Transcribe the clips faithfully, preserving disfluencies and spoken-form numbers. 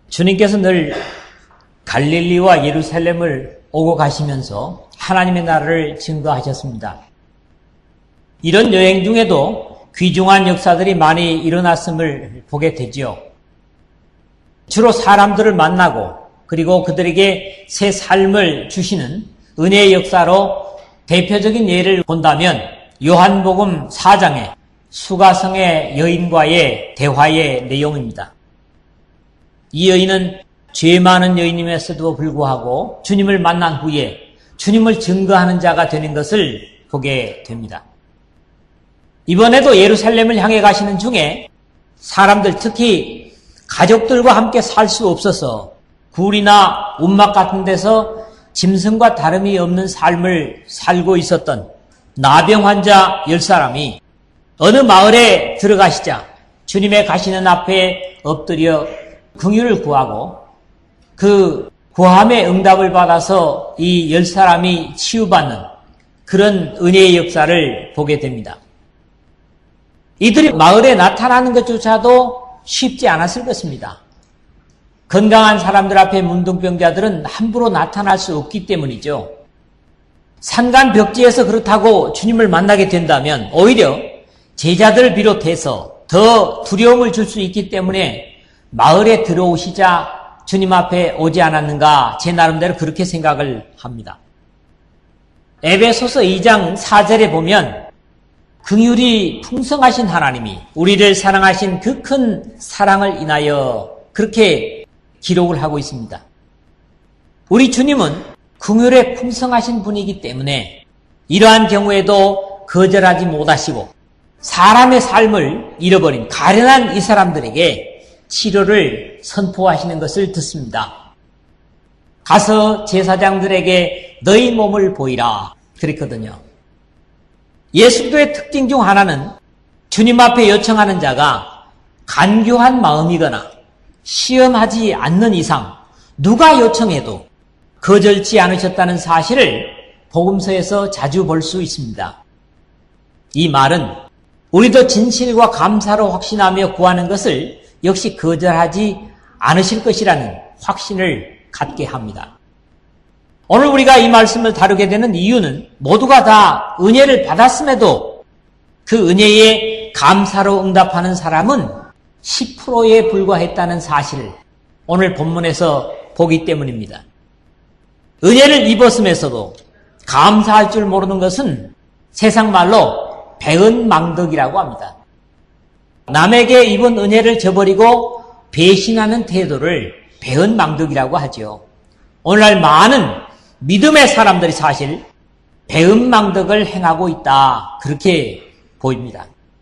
주님께서 늘 갈릴리와 예루살렘을 오고 가시면서 하나님의 나라를 증거하셨습니다. 이런 여행 중에도 귀중한 역사들이 많이 일어났음을 보게 되지요. 주로 사람들을 만나고 그리고 그들에게 새 삶을 주시는 은혜의 역사로 대표적인 예를 본다면 요한복음 사 장의 수가성의 여인과의 대화의 내용입니다. 이 여인은 죄 많은 여인임에서도 불구하고 주님을 만난 후에 주님을 증거하는 자가 되는 것을 보게 됩니다. 이번에도 예루살렘을 향해 가시는 중에 사람들, 특히 가족들과 함께 살 수 없어서 굴이나 움막 같은 데서 짐승과 다름이 없는 삶을 살고 있었던 나병 환자 열 사람이 어느 마을에 들어가시자 주님의 가시는 앞에 엎드려 긍휼을 구하고 그 구함의 응답을 받아서 이 열 사람이 치유받는 그런 은혜의 역사를 보게 됩니다. 이들이 마을에 나타나는 것조차도 쉽지 않았을 것입니다. 건강한 사람들 앞에 문둥병자들은 함부로 나타날 수 없기 때문이죠. 산간벽지에서 그렇다고 주님을 만나게 된다면 오히려 제자들을 비롯해서 더 두려움을 줄 수 있기 때문에 마을에 들어오시자 주님 앞에 오지 않았는가, 제 나름대로 그렇게 생각을 합니다. 에베소서 이 장 사 절에 보면 긍휼이 풍성하신 하나님이 우리를 사랑하신 그 큰 사랑을 인하여 그렇게 기록을 하고 있습니다. 우리 주님은 긍휼에 풍성하신 분이기 때문에 이러한 경우에도 거절하지 못하시고 사람의 삶을 잃어버린 가련한 이 사람들에게 치료를 선포하시는 것을 듣습니다. 가서 제사장들에게 너희 몸을 보이라 그랬거든요. 예수도의 특징 중 하나는 주님 앞에 요청하는 자가 간교한 마음이거나 시험하지 않는 이상 누가 요청해도 거절치 않으셨다는 사실을 복음서에서 자주 볼 수 있습니다. 이 말은 우리도 진실과 감사로 확신하며 구하는 것을 역시 거절하지 않으실 것이라는 확신을 갖게 합니다. 오늘 우리가 이 말씀을 다루게 되는 이유는 모두가 다 은혜를 받았음에도 그 은혜에 감사로 응답하는 사람은 십 퍼센트에 불과했다는 사실을 오늘 본문에서 보기 때문입니다. 은혜를 입었음에서도 감사할 줄 모르는 것은 세상 말로 배은망덕이라고 합니다. 남에게 입은 은혜를 저버리고 배신하는 태도를 배은망덕이라고 하죠. 오늘날 많은 믿음의 사람들이 사실 배은망덕을 행하고 있다, 그렇게 보입니다.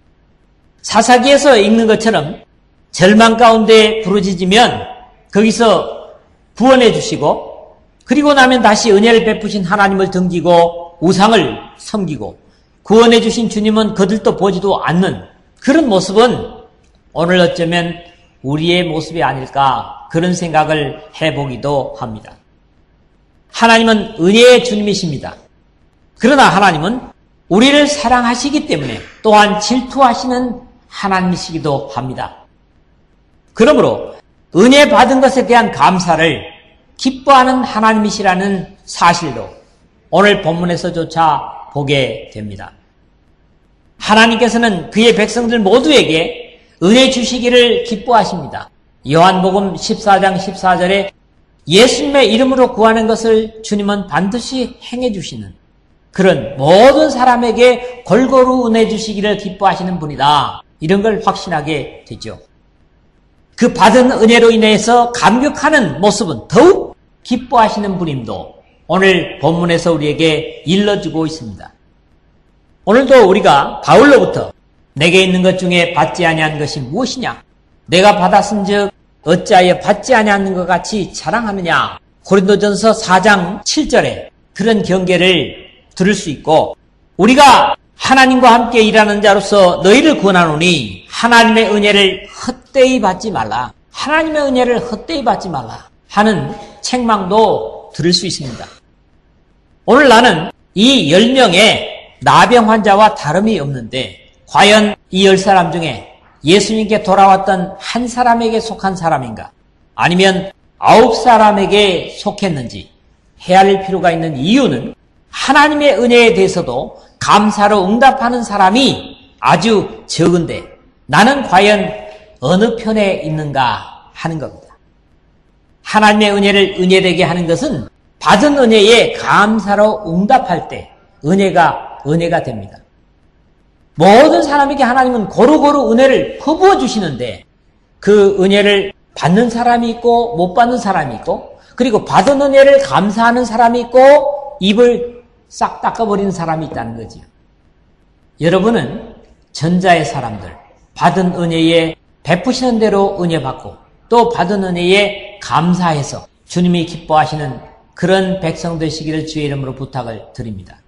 사사기에서 읽는 것처럼 절망 가운데 부르짖으면 거기서 구원해 주시고 그리고 나면 다시 은혜를 베푸신 하나님을 등지고 우상을 섬기고 구원해 주신 주님은 거들떠 보지도 않는 그런 모습은 오늘 어쩌면 우리의 모습이 아닐까, 그런 생각을 해보기도 합니다. 하나님은 은혜의 주님이십니다. 그러나 하나님은 우리를 사랑하시기 때문에 또한 질투하시는 하나님이시기도 합니다. 그러므로 은혜 받은 것에 대한 감사를 기뻐하는 하나님이시라는 사실도 오늘 본문에서조차 보게 됩니다. 하나님께서는 그의 백성들 모두에게 은혜 주시기를 기뻐하십니다. 요한복음 십사 장 십사 절에 예수님의 이름으로 구하는 것을 주님은 반드시 행해 주시는 그런 모든 사람에게 골고루 은혜 주시기를 기뻐하시는 분이다, 이런 걸 확신하게 되죠. 그 받은 은혜로 인해서 감격하는 모습은 더욱 기뻐하시는 분임도 오늘 본문에서 우리에게 일러주고 있습니다. 오늘도 우리가 바울로부터 내게 있는 것 중에 받지 아니한 것이 무엇이냐, 내가 받았은즉 어찌하여 받지 아니하는 것 같이 자랑하느냐, 고린도전서 사 장 칠 절에 그런 경계를 들을 수 있고, 우리가 하나님과 함께 일하는 자로서 너희를 권하노니 하나님의 은혜를 헛되이 받지 말라, 하나님의 은혜를 헛되이 받지 말라 하는 책망도 들을 수 있습니다. 오늘 나는 이 열 명의 나병 환자와 다름이 없는데 과연 이 열 사람 중에 예수님께 돌아왔던 한 사람에게 속한 사람인가? 아니면 아홉 사람에게 속했는지 헤아릴 필요가 있는 이유는 하나님의 은혜에 대해서도 감사로 응답하는 사람이 아주 적은데 나는 과연 어느 편에 있는가 하는 겁니다. 하나님의 은혜를 은혜되게 하는 것은 받은 은혜에 감사로 응답할 때 은혜가 은혜가 됩니다. 모든 사람에게 하나님은 고루고루 은혜를 퍼부어 주시는데 그 은혜를 받는 사람이 있고 못 받는 사람이 있고 그리고 받은 은혜를 감사하는 사람이 있고 입을 싹 닦아버리는 사람이 있다는 거지요. 여러분은 전자의 사람들, 받은 은혜에 베푸시는 대로 은혜 받고 또 받은 은혜에 감사해서 주님이 기뻐하시는 그런 백성 되시기를 주의 이름으로 부탁을 드립니다.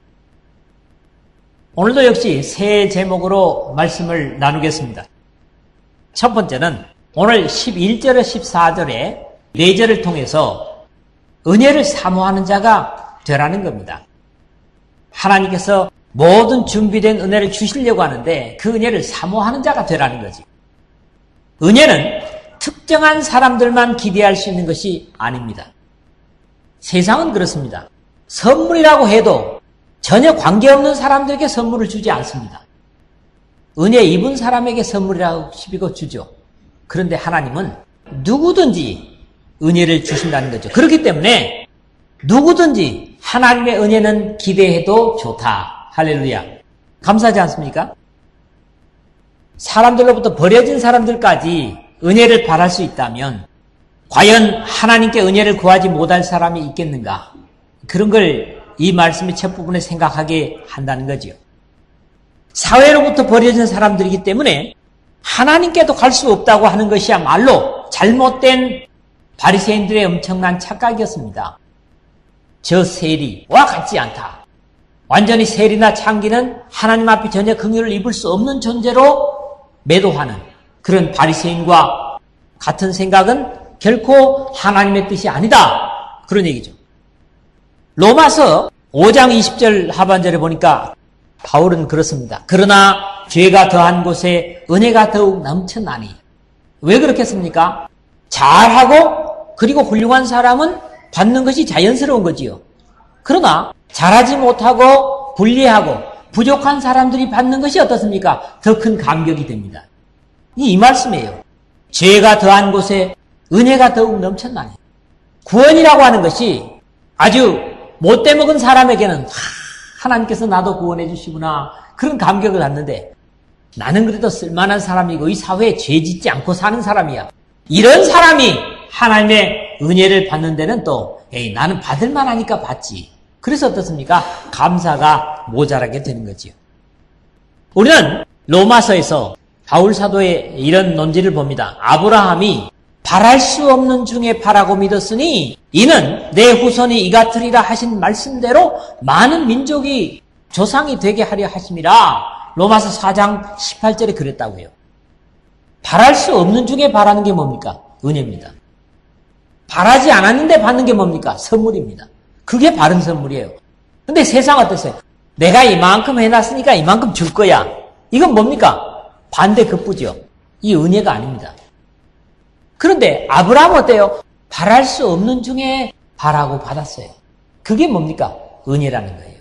오늘도 역시 새 제목으로 말씀을 나누겠습니다. 첫 번째는 오늘 십일 절에 십사 절에 네 절을 통해서 은혜를 사모하는 자가 되라는 겁니다. 하나님께서 모든 준비된 은혜를 주시려고 하는데 그 은혜를 사모하는 자가 되라는 거지. 은혜는 특정한 사람들만 기대할 수 있는 것이 아닙니다. 세상은 그렇습니다. 선물이라고 해도 전혀 관계없는 사람들에게 선물을 주지 않습니다. 은혜 입은 사람에게 선물이라고 시비고 주죠. 그런데 하나님은 누구든지 은혜를 주신다는 거죠. 그렇기 때문에 누구든지 하나님의 은혜는 기대해도 좋다. 할렐루야. 감사하지 않습니까? 사람들로부터 버려진 사람들까지 은혜를 바랄 수 있다면 과연 하나님께 은혜를 구하지 못할 사람이 있겠는가? 그런 걸 이 말씀의 첫 부분에 생각하게 한다는 거지요. 사회로부터 버려진 사람들이기 때문에 하나님께도 갈 수 없다고 하는 것이야말로 잘못된 바리새인들의 엄청난 착각이었습니다. 저 세리와 같지 않다. 완전히 세리나 창기는 하나님 앞에 전혀 긍휼을 입을 수 없는 존재로 매도하는 그런 바리새인과 같은 생각은 결코 하나님의 뜻이 아니다. 그런 얘기죠. 로마서 오 장 이십 절 하반절에 보니까 바울은 그렇습니다. 그러나 죄가 더한 곳에 은혜가 더욱 넘쳐나니. 왜 그렇겠습니까? 잘하고 그리고 훌륭한 사람은 받는 것이 자연스러운 거지요. 그러나 잘하지 못하고 불리하고 부족한 사람들이 받는 것이 어떻습니까? 더 큰 감격이 됩니다. 이, 이 말씀이에요. 죄가 더한 곳에 은혜가 더욱 넘쳐나니. 구원이라고 하는 것이 아주 못돼 먹은 사람에게는 하, 하나님께서 나도 구원해 주시구나 그런 감격을 갖는데 나는 그래도 쓸만한 사람이고 이 사회에 죄 짓지 않고 사는 사람이야. 이런 사람이 하나님의 은혜를 받는 데는 또 에이 나는 받을 만하니까 받지. 그래서 어떻습니까? 감사가 모자라게 되는 거지요. 우리는 로마서에서 바울 사도의 이런 논지를 봅니다. 아브라함이 바랄 수 없는 중에 바라고 믿었으니 이는 내 후손이 이 같으리라 하신 말씀대로 많은 민족이 조상이 되게 하려 하심이라. 로마서 사 장 십팔 절에 그랬다고 해요. 바랄 수 없는 중에 바라는 게 뭡니까? 은혜입니다. 바라지 않았는데 받는 게 뭡니까? 선물입니다. 그게 바른 선물이에요. 근데 세상 어땠어요? 내가 이만큼 해놨으니까 이만큼 줄 거야. 이건 뭡니까? 반대 급부죠. 이 은혜가 아닙니다. 그런데 아브라함은 어때요? 바랄 수 없는 중에 바라고 받았어요. 그게 뭡니까? 은혜라는 거예요.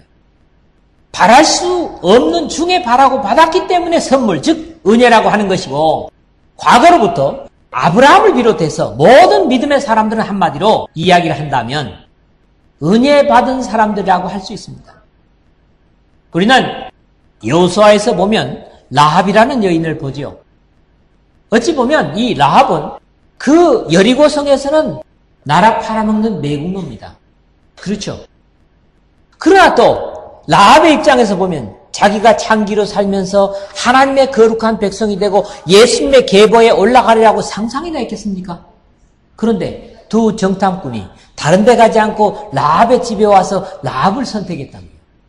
바랄 수 없는 중에 바라고 받았기 때문에 선물, 즉 은혜라고 하는 것이고 과거로부터 아브라함을 비롯해서 모든 믿음의 사람들은 한마디로 이야기를 한다면 은혜 받은 사람들이라고 할 수 있습니다. 우리는 여호수아에서 보면 라합이라는 여인을 보지요. 어찌 보면 이 라합은 그 여리고성에서는 나라 팔아먹는 매국노입니다. 그렇죠. 그러나 또 라합의 입장에서 보면 자기가 창기로 살면서 하나님의 거룩한 백성이 되고 예수님의 계보에 올라가리라고 상상이나 했겠습니까? 그런데 두 정탐꾼이 다른 데 가지 않고 라합의 집에 와서 라합을 선택했답니다.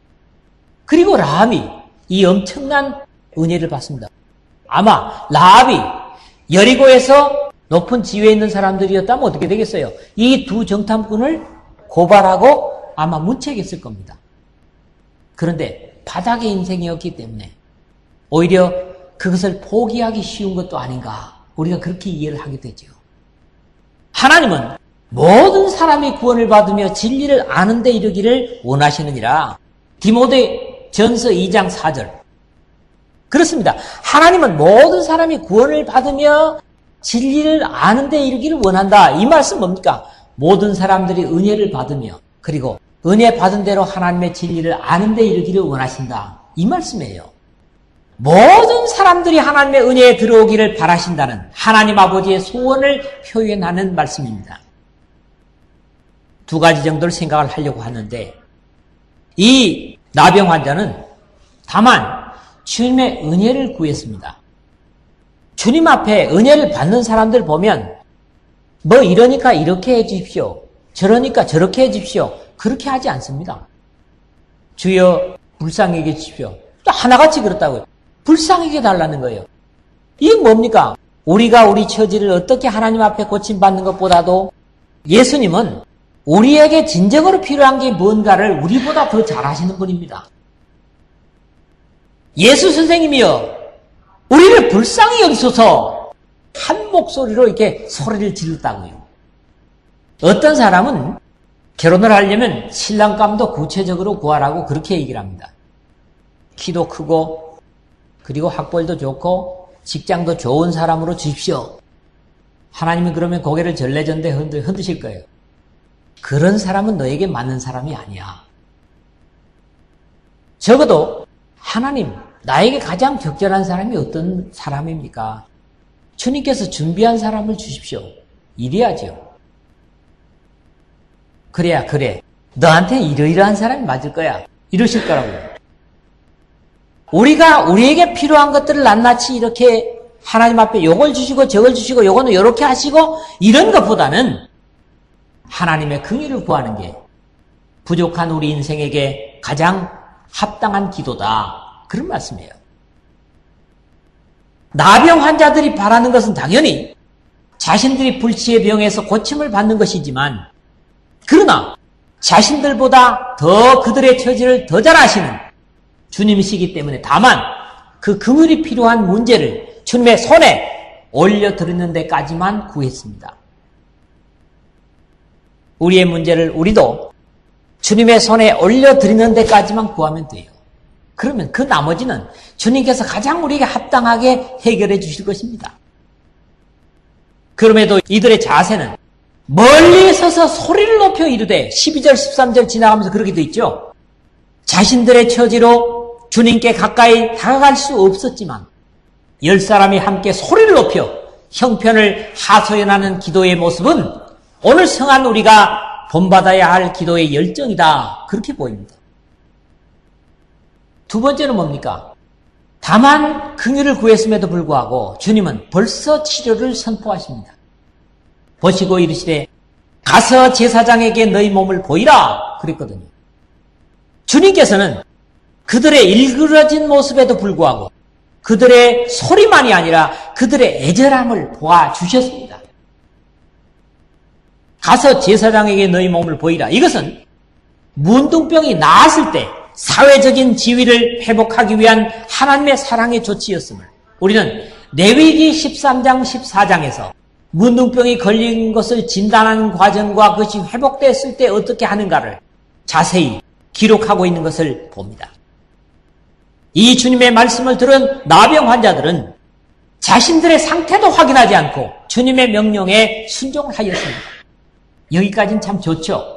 그리고 라합이 이 엄청난 은혜를 받습니다. 아마 라합이 여리고에서 높은 지위에 있는 사람들이었다면 어떻게 되겠어요? 이 두 정탐꾼을 고발하고 아마 문책했을 겁니다. 그런데 바닥의 인생이었기 때문에 오히려 그것을 포기하기 쉬운 것도 아닌가 우리가 그렇게 이해를 하게 되죠. 하나님은 모든 사람이 구원을 받으며 진리를 아는 데 이르기를 원하시느니라. 디모데 전서 이 장 사 절. 그렇습니다. 하나님은 모든 사람이 구원을 받으며 진리를 아는 데 이르기를 원한다. 이 말씀 뭡니까? 모든 사람들이 은혜를 받으며 그리고 은혜 받은 대로 하나님의 진리를 아는 데 이르기를 원하신다. 이 말씀이에요. 모든 사람들이 하나님의 은혜에 들어오기를 바라신다는 하나님 아버지의 소원을 표현하는 말씀입니다. 두 가지 정도를 생각을 하려고 하는데, 이 나병 환자는 다만 주님의 은혜를 구했습니다. 주님 앞에 은혜를 받는 사람들 보면 뭐 이러니까 이렇게 해 주십시오, 저러니까 저렇게 해 주십시오, 그렇게 하지 않습니다. 주여 불쌍히 해 주십시오. 또 하나같이 그렇다고요. 불쌍하게 달라는 거예요. 이게 뭡니까? 우리가 우리 처지를 어떻게 하나님 앞에 고침받는 것보다도 예수님은 우리에게 진정으로 필요한 게 뭔가를 우리보다 더 잘 아시는 분입니다. 예수 선생님이여, 우리를 불쌍히 여기소서, 한 목소리로 이렇게 소리를 질렀다고요. 어떤 사람은 결혼을 하려면 신랑감도 구체적으로 구하라고 그렇게 얘기를 합니다. 키도 크고 그리고 학벌도 좋고 직장도 좋은 사람으로 주십시오. 하나님이 그러면 고개를 절레절레 흔드실 거예요. 그런 사람은 너에게 맞는 사람이 아니야. 적어도 하나님, 나에게 가장 적절한 사람이 어떤 사람입니까? 주님께서 준비한 사람을 주십시오. 이래야죠. 그래야 그래, 너한테 이러이러한 사람이 맞을 거야, 이러실 거라고요. 우리가 우리에게 필요한 것들을 낱낱이 이렇게 하나님 앞에 요걸 주시고 저걸 주시고 요거는 요렇게 하시고 이런 것보다는 하나님의 긍휼을 구하는 게 부족한 우리 인생에게 가장 합당한 기도다, 그런 말씀이에요. 나병 환자들이 바라는 것은 당연히 자신들이 불치의 병에서 고침을 받는 것이지만, 그러나 자신들보다 더 그들의 처지를 더 잘 아시는 주님이시기 때문에 다만 그 긍휼이 필요한 문제를 주님의 손에 올려드리는 데까지만 구했습니다. 우리의 문제를 우리도 주님의 손에 올려드리는 데까지만 구하면 돼요. 그러면 그 나머지는 주님께서 가장 우리에게 합당하게 해결해 주실 것입니다. 그럼에도 이들의 자세는 멀리 서서 소리를 높여 이르되, 십이 절 십삼 절 지나가면서 그렇게 돼 있죠. 자신들의 처지로 주님께 가까이 다가갈 수 없었지만 열 사람이 함께 소리를 높여 형편을 하소연하는 기도의 모습은 오늘 성한 우리가 본받아야 할 기도의 열정이다, 그렇게 보입니다. 두 번째는 뭡니까? 다만 긍휼을 구했음에도 불구하고 주님은 벌써 치료를 선포하십니다. 보시고 이르시되 가서 제사장에게 너희 몸을 보이라, 그랬거든요. 주님께서는 그들의 일그러진 모습에도 불구하고 그들의 소리만이 아니라 그들의 애절함을 보아주셨습니다. 가서 제사장에게 너희 몸을 보이라. 이것은 문둥병이 나았을 때 사회적인 지위를 회복하기 위한 하나님의 사랑의 조치였음을 우리는 레위기 십삼 장 십사 장에서 문둥병이 걸린 것을 진단하는 과정과 그것이 회복됐을 때 어떻게 하는가를 자세히 기록하고 있는 것을 봅니다. 이 주님의 말씀을 들은 나병 환자들은 자신들의 상태도 확인하지 않고 주님의 명령에 순종을 하였습니다. 여기까지는 참 좋죠.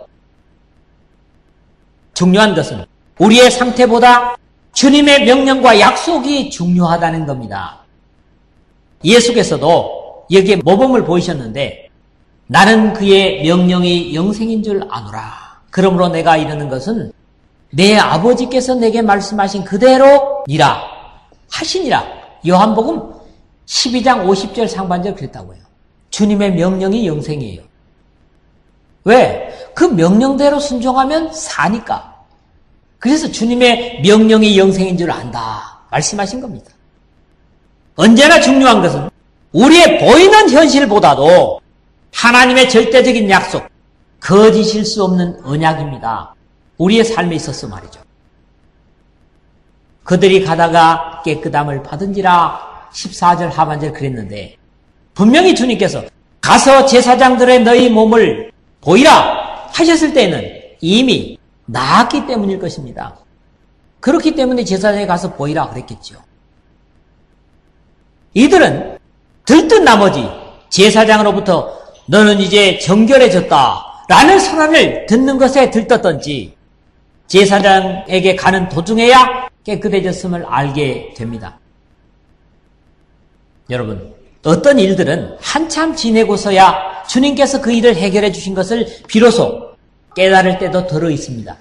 중요한 것은 우리의 상태보다 주님의 명령과 약속이 중요하다는 겁니다. 예수께서도 여기에 모범을 보이셨는데, 나는 그의 명령이 영생인 줄 아노라. 그러므로 내가 이르는 것은 내 아버지께서 내게 말씀하신 그대로니라 하시니라. 요한복음 십이 장 오십 절 상반절 그랬다고요. 주님의 명령이 영생이에요. 왜? 그 명령대로 순종하면 사니까. 그래서 주님의 명령이 영생인 줄 안다 말씀하신 겁니다. 언제나 중요한 것은 우리의 보이는 현실보다도 하나님의 절대적인 약속, 거짓일 수 없는 언약입니다. 우리의 삶에 있어서 말이죠. 그들이 가다가 깨끗함을 받은지라 십사 절 하반절 그랬는데, 분명히 주님께서 가서 제사장들의 너희 몸을 보이라 하셨을 때는 이미 나았기 때문일 것입니다. 그렇기 때문에 제사장에 가서 보이라 그랬겠죠. 이들은 들뜬 나머지 제사장으로부터 너는 이제 정결해졌다 라는 선언을 듣는 것에 들떴던지 제사장에게 가는 도중에야 깨끗해졌음을 알게 됩니다. 여러분, 어떤 일들은 한참 지내고서야 주님께서 그 일을 해결해 주신 것을 비로소 깨달을 때도 들어 있습니다.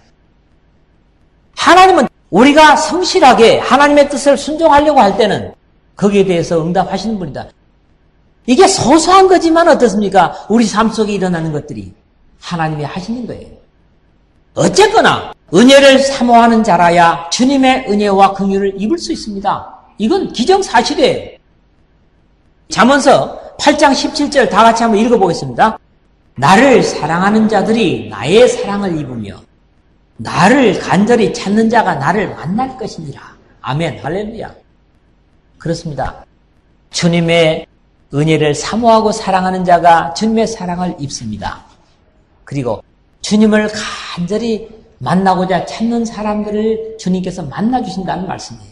하나님은 우리가 성실하게 하나님의 뜻을 순종하려고 할 때는 거기에 대해서 응답하시는 분이다. 이게 소소한 거지만 어떻습니까? 우리 삶 속에 일어나는 것들이 하나님이 하시는 거예요. 어쨌거나 은혜를 사모하는 자라야 주님의 은혜와 긍휼을 입을 수 있습니다. 이건 기정사실이에요. 잠언서 팔 장 십칠 절 다 같이 한번 읽어보겠습니다. 나를 사랑하는 자들이 나의 사랑을 입으며 나를 간절히 찾는 자가 나를 만날 것이니라. 아멘, 할렐루야. 그렇습니다. 주님의 은혜를 사모하고 사랑하는 자가 주님의 사랑을 입습니다. 그리고 주님을 간절히 만나고자 찾는 사람들을 주님께서 만나주신다는 말씀이에요.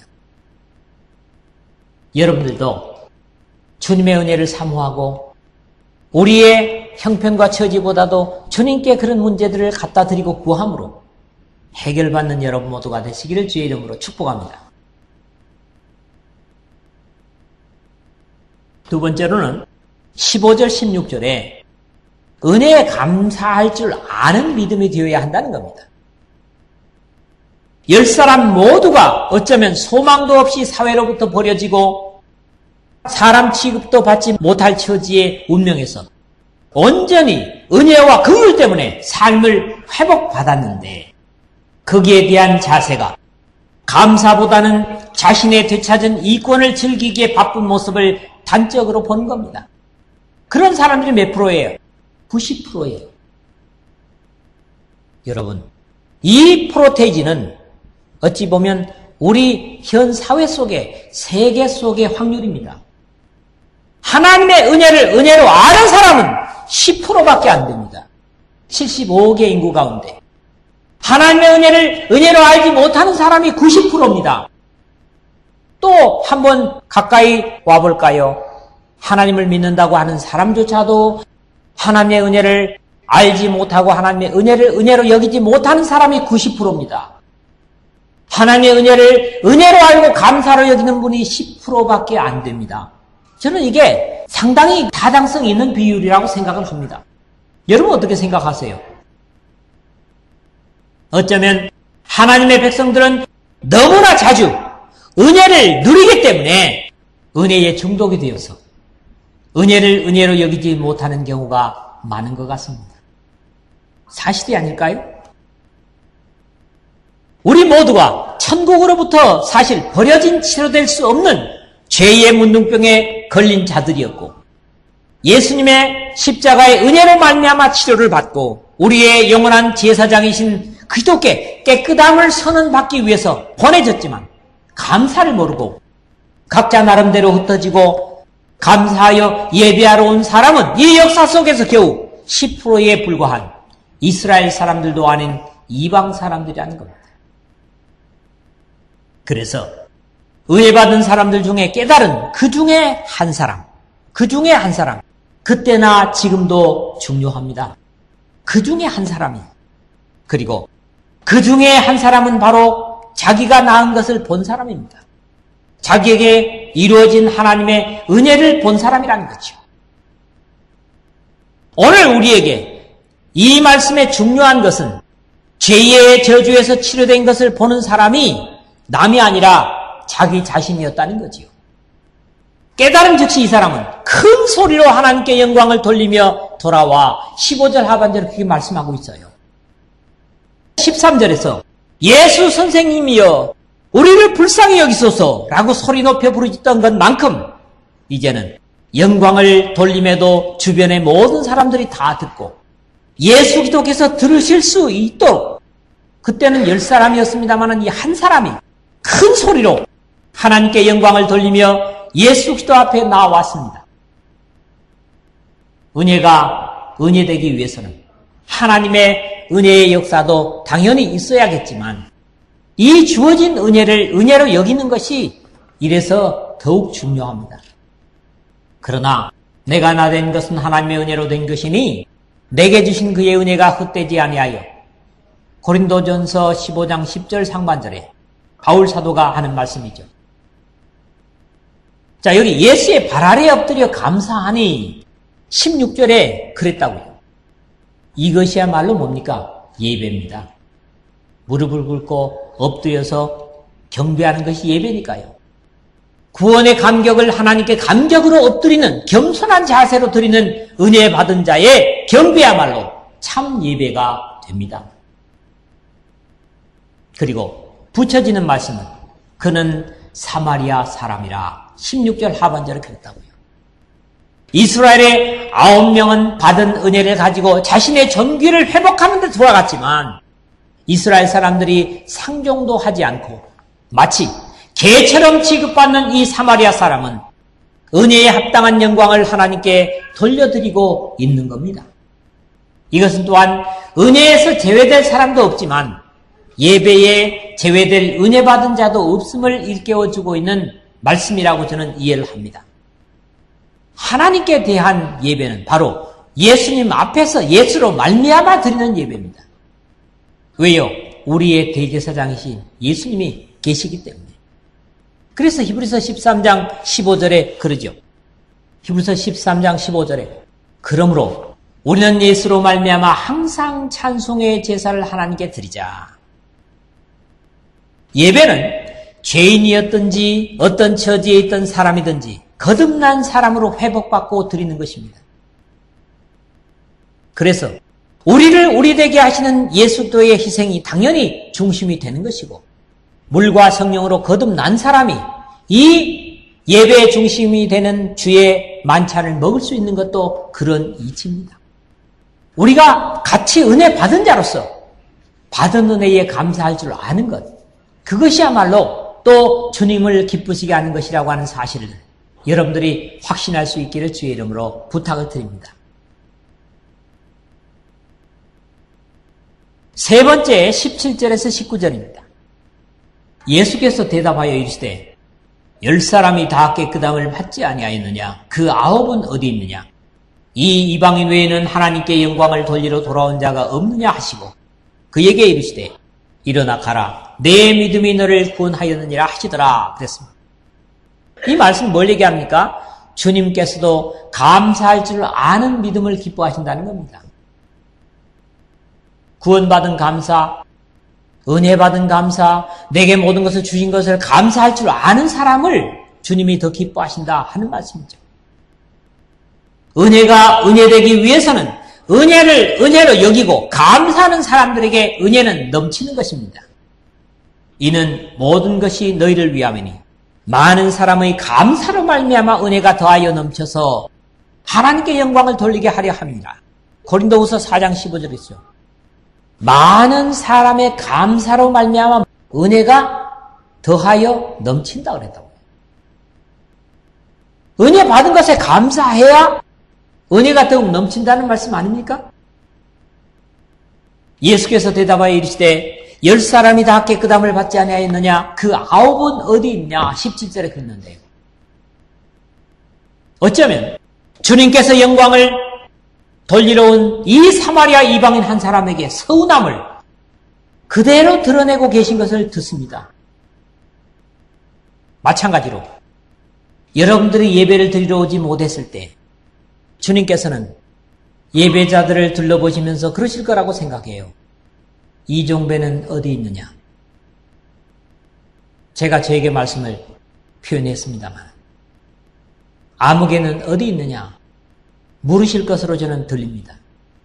여러분들도 주님의 은혜를 사모하고 우리의 형편과 처지보다도 주님께 그런 문제들을 갖다 드리고 구함으로 해결받는 여러분 모두가 되시기를 주의 이름으로 축복합니다. 두 번째로는 십오 절 십육 절에 은혜에 감사할 줄 아는 믿음이 되어야 한다는 겁니다. 열 사람 모두가 어쩌면 소망도 없이 사회로부터 버려지고 사람 취급도 받지 못할 처지의 운명에서 온전히 은혜와 긍휼 때문에 삶을 회복받았는데 거기에 대한 자세가 감사보다는 자신의 되찾은 이권을 즐기기에 바쁜 모습을 단적으로 보는 겁니다. 그런 사람들이 몇 프로예요? 구십 퍼센트예요. 여러분, 이 프로테이지는 어찌 보면 우리 현 사회 속에, 세계 속의 확률입니다. 하나님의 은혜를 은혜로 아는 사람은 십 퍼센트밖에 안 됩니다. 칠십오 개 인구 가운데. 하나님의 은혜를 은혜로 알지 못하는 사람이 구십 퍼센트입니다. 또 한번 가까이 와볼까요? 하나님을 믿는다고 하는 사람조차도 하나님의 은혜를 알지 못하고 하나님의 은혜를 은혜로 여기지 못하는 사람이 구십 퍼센트입니다. 하나님의 은혜를 은혜로 알고 감사로 여기는 분이 십 퍼센트밖에 안 됩니다. 저는 이게 상당히 타당성 있는 비율이라고 생각을 합니다. 여러분 어떻게 생각하세요? 어쩌면 하나님의 백성들은 너무나 자주 은혜를 누리기 때문에 은혜에 중독이 되어서 은혜를 은혜로 여기지 못하는 경우가 많은 것 같습니다. 사실이 아닐까요? 우리 모두가 천국으로부터 사실 버려진 치료될 수 없는 죄의 문둥병에 걸린 자들이었고 예수님의 십자가의 은혜로 말미암아 치료를 받고 우리의 영원한 제사장이신 그리스도께 깨끗함을 선언받기 위해서 보내졌지만 감사를 모르고 각자 나름대로 흩어지고 감사하여 예배하러 온 사람은 이 역사 속에서 겨우 십 퍼센트에 불과한 이스라엘 사람들도 아닌 이방 사람들이라는 겁니다. 그래서 은혜받은 사람들 중에 깨달은 그 중에 한 사람, 그 중에 한 사람, 그때나 지금도 중요합니다. 그 중에 한 사람이, 그리고 그 중에 한 사람은 바로 자기가 낳은 것을 본 사람입니다. 자기에게 이루어진 하나님의 은혜를 본 사람이라는 거죠. 오늘 우리에게 이 말씀의 중요한 것은 죄의 저주에서 치료된 것을 보는 사람이 남이 아니라 자기 자신이었다는 거지요. 깨달은 즉시 이 사람은 큰 소리로 하나님께 영광을 돌리며 돌아와 십오 절 하반절에 그렇게 말씀하고 있어요. 십삼 절에서 예수 선생님이여 우리를 불쌍히 여기소서라고 소리 높여 부르짖던 것만큼 이제는 영광을 돌림에도 주변의 모든 사람들이 다 듣고 예수 기도께서 들으실 수 있도록 그때는 열 사람이었습니다만 이 한 사람이 큰 소리로 하나님께 영광을 돌리며 예수 기도 앞에 나왔습니다. 은혜가 은혜되기 위해서는 하나님의 은혜의 역사도 당연히 있어야겠지만 이 주어진 은혜를 은혜로 여기는 것이 이래서 더욱 중요합니다. 그러나 내가 나 된 것은 하나님의 은혜로 된 것이니 내게 주신 그의 은혜가 헛되지 아니하여 고린도전서 십오 장 십 절 상반절에 바울 사도가 하는 말씀이죠. 자, 여기 예수의 발 아래 엎드려 감사하니 십육 절에 그랬다고요. 이것이야말로 뭡니까? 예배입니다. 무릎을 꿇고 엎드려서 경배하는 것이 예배니까요. 구원의 감격을 하나님께 감격으로 엎드리는 겸손한 자세로 드리는 은혜 받은 자의 경배야말로 참 예배가 됩니다. 그리고 붙여지는 말씀은 그는 사마리아 사람이라 십육 절 하반절에 그랬다고요. 이스라엘의 아홉 명은 받은 은혜를 가지고 자신의 존귀를 회복하는 데 돌아갔지만 이스라엘 사람들이 상종도 하지 않고 마치 개처럼 취급받는 이 사마리아 사람은 은혜에 합당한 영광을 하나님께 돌려드리고 있는 겁니다. 이것은 또한 은혜에서 제외될 사람도 없지만 예배에 제외될 은혜 받은 자도 없음을 일깨워주고 있는 말씀이라고 저는 이해를 합니다. 하나님께 대한 예배는 바로 예수님 앞에서 예수로 말미암아 드리는 예배입니다. 왜요? 우리의 대제사장이신 예수님이 계시기 때문에. 그래서 히브리서 십삼 장 십오 절에 그러죠. 히브리서 십삼 장 십오 절에 그러므로 우리는 예수로 말미암아 항상 찬송의 제사를 하나님께 드리자. 예배는 죄인이었든지 어떤 처지에 있던 사람이든지 거듭난 사람으로 회복받고 드리는 것입니다. 그래서 우리를 우리 되게 하시는 예수도의 희생이 당연히 중심이 되는 것이고 물과 성령으로 거듭난 사람이 이 예배의 중심이 되는 주의 만찬을 먹을 수 있는 것도 그런 이치입니다. 우리가 같이 은혜 받은 자로서 받은 은혜에 감사할 줄 아는 것, 그것이야말로 또 주님을 기쁘시게 하는 것이라고 하는 사실을 여러분들이 확신할 수 있기를 주의 이름으로 부탁을 드립니다. 세 번째 십칠 절에서 십구 절입니다. 예수께서 대답하여 이르시되 열 사람이 다 깨끗함을 받지 아니하였느냐? 그 아홉은 어디 있느냐? 이 이방인 외에는 하나님께 영광을 돌리러 돌아온 자가 없느냐 하시고 그에게 이르시되 일어나 가라. 내 믿음이 너를 구원하였느니라 하시더라. 그랬습니다. 이 말씀 뭘 얘기합니까? 주님께서도 감사할 줄 아는 믿음을 기뻐하신다는 겁니다. 구원받은 감사, 은혜 받은 감사, 내게 모든 것을 주신 것을 감사할 줄 아는 사람을 주님이 더 기뻐하신다 하는 말씀이죠. 은혜가 은혜되기 위해서는 은혜를 은혜로 여기고 감사하는 사람들에게 은혜는 넘치는 것입니다. 이는 모든 것이 너희를 위함이니 많은 사람의 감사로 말미암아 은혜가 더하여 넘쳐서 하나님께 영광을 돌리게 하려 합니다. 고린도후서 사 장 십오 절에 있죠. 많은 사람의 감사로 말미암아 은혜가 더하여 넘친다 그랬다고요. 은혜 받은 것에 감사해야 은혜가 더욱 넘친다는 말씀 아닙니까? 예수께서 대답하여 이르시되 열 사람이 다 깨끗함을 받지 아니하였느냐? 그 아홉은 어디 있냐? 십칠 절에 그랬는데요. 어쩌면 주님께서 영광을 돌리러 온 이 사마리아 이방인 한 사람에게 서운함을 그대로 드러내고 계신 것을 듣습니다. 마찬가지로 여러분들이 예배를 드리러 오지 못했을 때 주님께서는 예배자들을 둘러보시면서 그러실 거라고 생각해요. 이종배는 어디 있느냐? 제가 저에게 말씀을 표현했습니다만 아무개는 어디 있느냐? 물으실 것으로 저는 들립니다.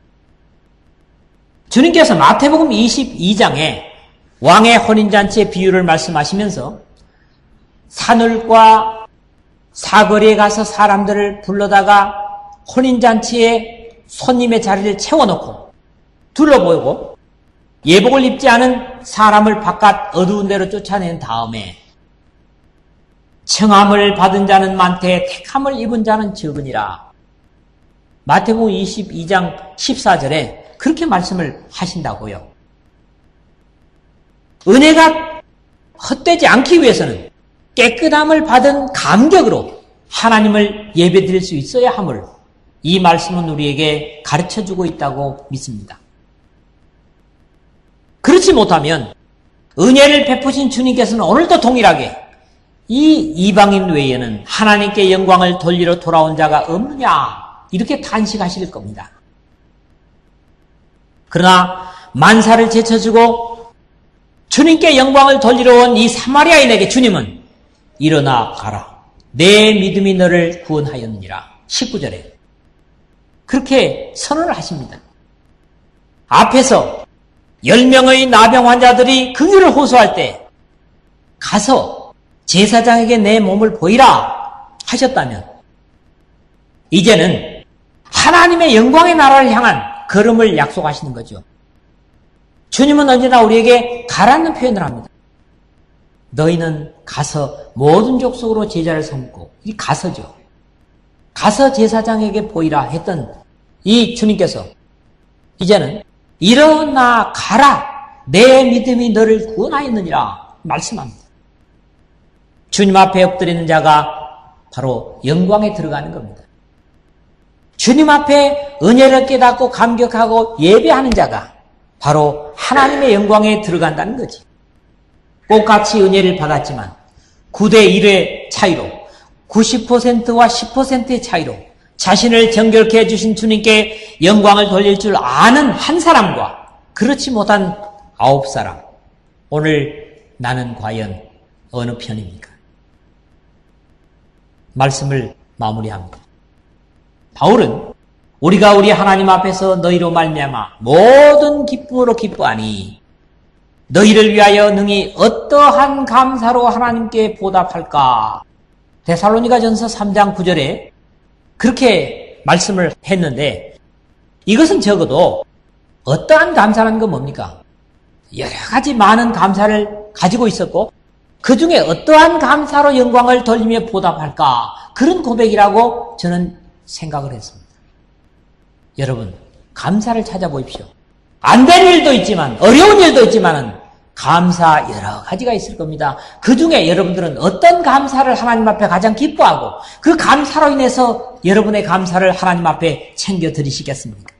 주님께서 마태복음 이십이 장에 왕의 혼인잔치의 비유를 말씀하시면서 산울과 사거리에 가서 사람들을 불러다가 혼인잔치에 손님의 자리를 채워놓고 둘러보고 예복을 입지 않은 사람을 바깥 어두운 데로 쫓아낸 다음에 청함을 받은 자는 많되 택함을 입은 자는 적으니라. 마태복음 이십이 장 십사 절에 그렇게 말씀을 하신다고요. 은혜가 헛되지 않기 위해서는 깨끗함을 받은 감격으로 하나님을 예배드릴 수 있어야 함을 이 말씀은 우리에게 가르쳐주고 있다고 믿습니다. 그렇지 못하면 은혜를 베푸신 주님께서는 오늘도 동일하게 이 이방인 외에는 하나님께 영광을 돌리러 돌아온 자가 없느냐 이렇게 탄식하실 겁니다. 그러나 만사를 제쳐주고 주님께 영광을 돌리러 온 이 사마리아인에게 주님은 일어나 가라. 내 믿음이 너를 구원하였느니라. 십구 절에 그렇게 선언을 하십니다. 앞에서 열 명의 나병 환자들이 그 일을 호소할 때 가서 제사장에게 내 몸을 보이라 하셨다면 이제는 하나님의 영광의 나라를 향한 걸음을 약속하시는 거죠. 주님은 언제나 우리에게 가라는 표현을 합니다. 너희는 가서 모든 족속으로 제자를 삼고, 이 가서죠. 가서 제사장에게 보이라 했던 이 주님께서 이제는 일어나 가라. 내 믿음이 너를 구원하였느니라 말씀합니다. 주님 앞에 엎드리는 자가 바로 영광에 들어가는 겁니다. 주님 앞에 은혜를 깨닫고 감격하고 예배하는 자가 바로 하나님의 영광에 들어간다는 거지. 꼭 같이 은혜를 받았지만 구 대 일의 차이로 구십 퍼센트와 십 퍼센트의 차이로 자신을 정결케 해주신 주님께 영광을 돌릴 줄 아는 한 사람과 그렇지 못한 아홉 사람. 오늘 나는 과연 어느 편입니까? 말씀을 마무리합니다. 바울은 우리가 우리 하나님 앞에서 너희로 말미암아 모든 기쁨으로 기뻐하니 너희를 위하여 능히 어떠한 감사로 하나님께 보답할까? 데살로니가전서 삼 장 구 절에 그렇게 말씀을 했는데 이것은 적어도 어떠한 감사라는 건 뭡니까? 여러 가지 많은 감사를 가지고 있었고 그 중에 어떠한 감사로 영광을 돌리며 보답할까? 그런 고백이라고 저는 생각을 했습니다. 여러분, 감사를 찾아보십시오. 안 된 일도 있지만, 어려운 일도 있지만 감사 여러 가지가 있을 겁니다. 그 중에 여러분들은 어떤 감사를 하나님 앞에 가장 기뻐하고 그 감사로 인해서 여러분의 감사를 하나님 앞에 챙겨드리시겠습니까?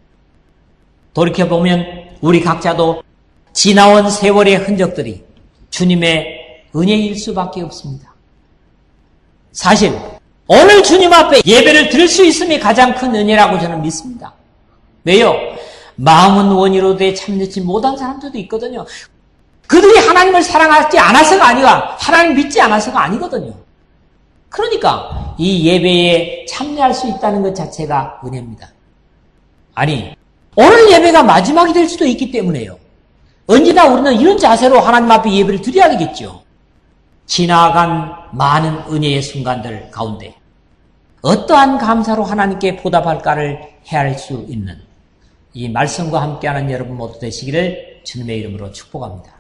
돌이켜보면 우리 각자도 지나온 세월의 흔적들이 주님의 은혜일 수밖에 없습니다. 사실 오늘 주님 앞에 예배를 드릴 수 있음이 가장 큰 은혜라고 저는 믿습니다. 왜요? 마음은 원이로되 참여치 못한 사람들도 있거든요. 그들이 하나님을 사랑하지 않아서가 아니라 하나님 믿지 않아서가 아니거든요. 그러니까 이 예배에 참여할 수 있다는 것 자체가 은혜입니다. 아니, 오늘 예배가 마지막이 될 수도 있기 때문에요. 언제나 우리는 이런 자세로 하나님 앞에 예배를 드려야 되겠죠. 지나간 많은 은혜의 순간들 가운데 어떠한 감사로 하나님께 보답할까를 헤아릴 수 있는 이 말씀과 함께하는 여러분 모두 되시기를 주님의 이름으로 축복합니다.